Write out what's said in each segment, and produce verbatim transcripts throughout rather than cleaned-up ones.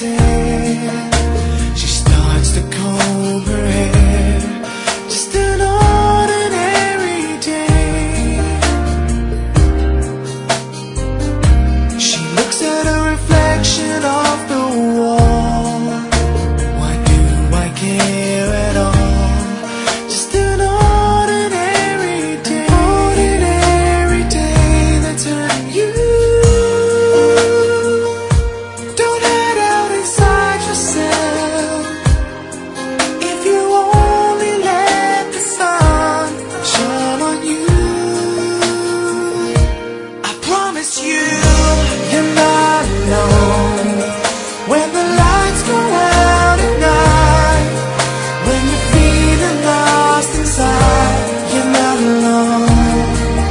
ten. She starts to comb her hair, just an ordinary day. She looks at her reflection off the wall. Why do I care at all? Just an ordinary day, ordinary day that's hurting you. Don't hide out inside yourself. If you only let the sun shine on you, I promise you, you're not alone. When the lights go out at night, when you're feeling lost inside, you're not alone.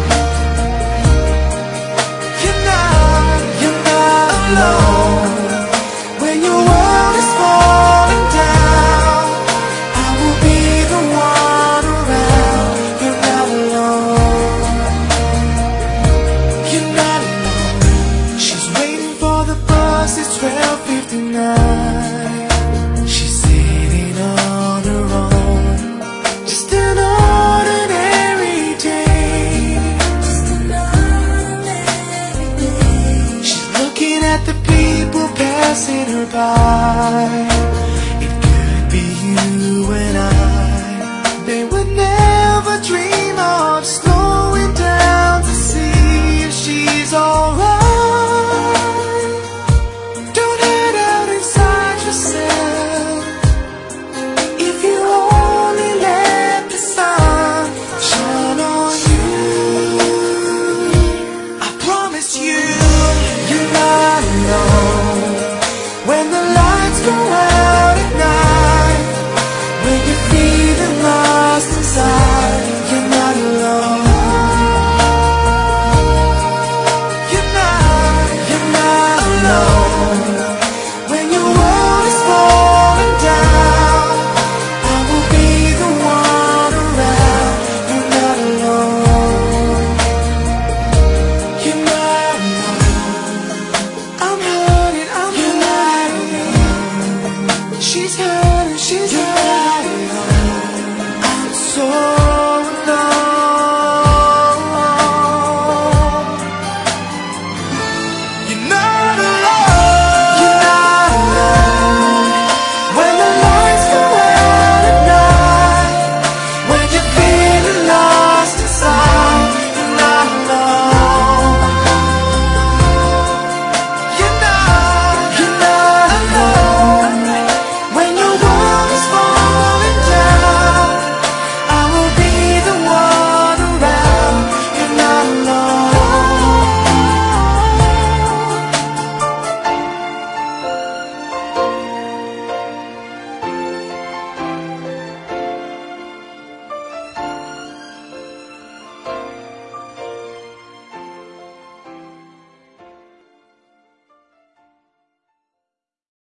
You're not, you're not alone. When your world is falling down, I will be the one around. You're not alone. You're not alone. She's waiting for the bus, it's twelve fifty-nine. She's sitting on her own, just an ordinary day. Just an ordinary day. She's looking at the people passing her by. It could be you and I. They would never dream of slowing down to see if she's alright.